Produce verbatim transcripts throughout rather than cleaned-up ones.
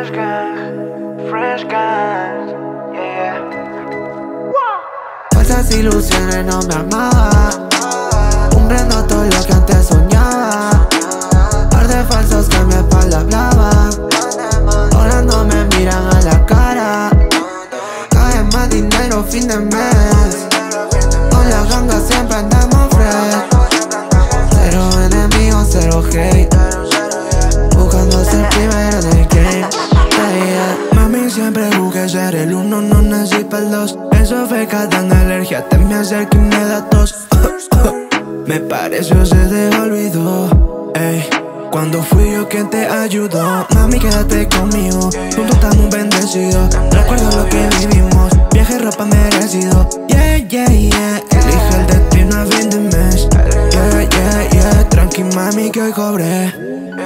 Fresh Gang, Fresh Gang, yeah, yeah. Falsas ilusiones no me armaba, cumpliendo todo lo que antes soñaba. Par de falsos que mi espalda hablaban, ahora no me miran a la cara. Cae más dinero fin de mes, con la ganga siempre andamos fresh. Cero enemigos, cero hate, buscando ser primero en el game. Yeah, yeah. Mami, siempre busqué ser el uno, no nací para el dos. Eso fue cadena alergia, te me acerca y me da tos. Me pareció se te olvidó, ey. Cuando fui yo quien te ayudó. Mami, quédate conmigo, juntos estamos bendecidos. Recuerdo lo que vivimos, viaje, ropa merecido. Yeah, yeah, yeah, elige el destino a fin de mes. Yeah, yeah, yeah, tranqui mami que hoy cobré.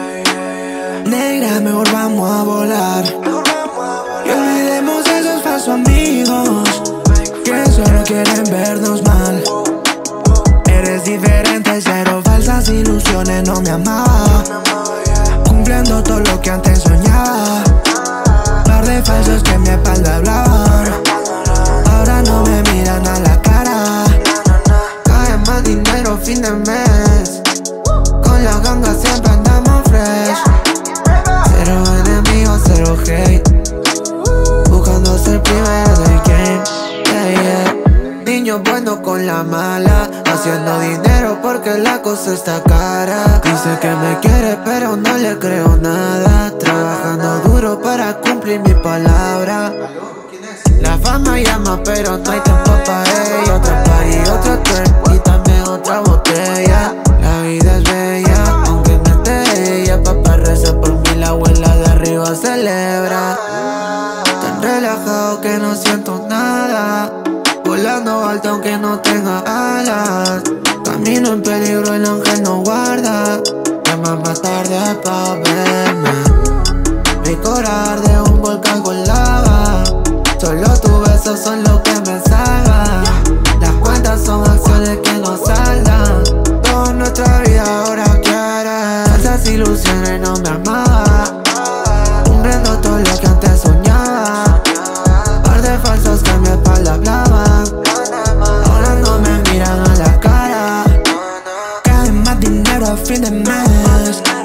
Negra, mejor vamos a volar y olvidemos esos falsos amigos que solo quieren vernos mal. Eres diferente, cero falsas ilusiones, no me amaba, cumpliendo todo lo que antes soñaba. Par de falsos que en mi espalda hablaban, ahora no me miran a la cara. Cae más dinero fin de mes, con la ganga siempre andamos fresh. Cero enemigos, cero hate, buscando ser primero del game. Yeah, yeah. Niño bueno con la mala, haciendo dinero porque la cosa está cara. Dice que me quiere pero no le creo nada, trabajando duro para cumplir mi palabra. La fama llama pero no hay tiempo para ella. Otra party, otro turn y también otra botella. La vida es bella, aunque no esté ella. Papá reza por mí, la abuela de arriba celebra. Tan relajado que no siento nada, volando alto aunque no tenga alas. Camino en peligro, el ángel no guarda. Llama más tarde pa' verme. Mi corazón de un volcán con lava, solo tus besos son lo que me salvan. Las cuentas son acciones que no saldan. Toda nuestra vida ahora quiere. Falsas ilusiones no me armaba, cumpliendo todo lo que antes soñaba. Par de falsos que en mi espalda hablaban, ahora no me miran a la cara. Cae más dinero a fin de mes,